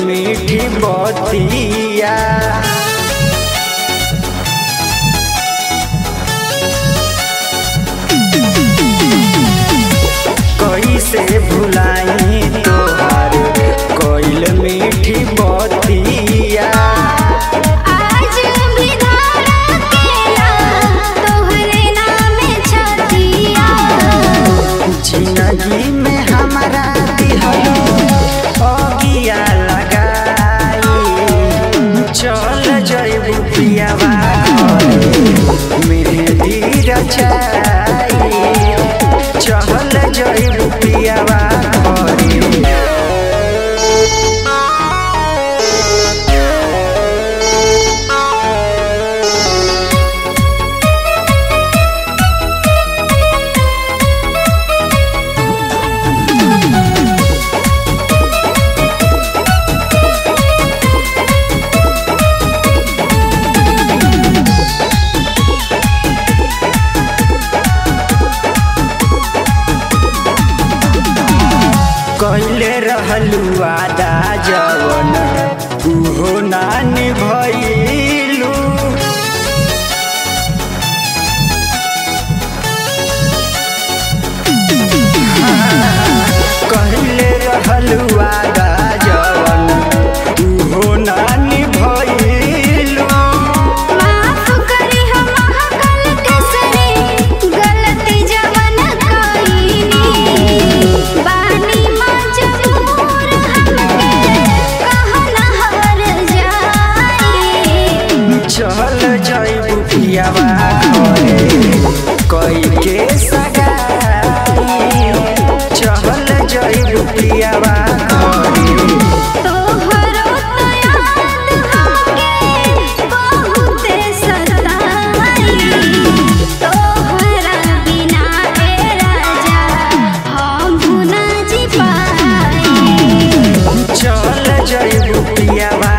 मीठी बतिया कैसे भुलाई तोहार कोइल मीठी बतिया आज भी धड़केला तोहरे नाम छतिया जिंदगी में हमारा दिहलो अगिया लगाई चल जइबू पियावा मेहंदी रचाई चल जइबू पियावा कहले रहलू वादा जवन उहो ना निभइलू कहले रहलू वादा जवन उहो ना निभइलू माफ करी हम महकल केसरी गलती जवन कईनी बानी मजबूर हमके कहना हर जाई चल जइबू पियावा कई के सगाई चल जइबू पियावा तोहरो तो याद हमके बहुते सताई तोहरा बिना ए राजा हम भुना जी पाई चल जइबू पियावा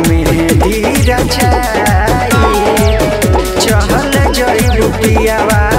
मेहंदी रचाई चल जइबू पियावा।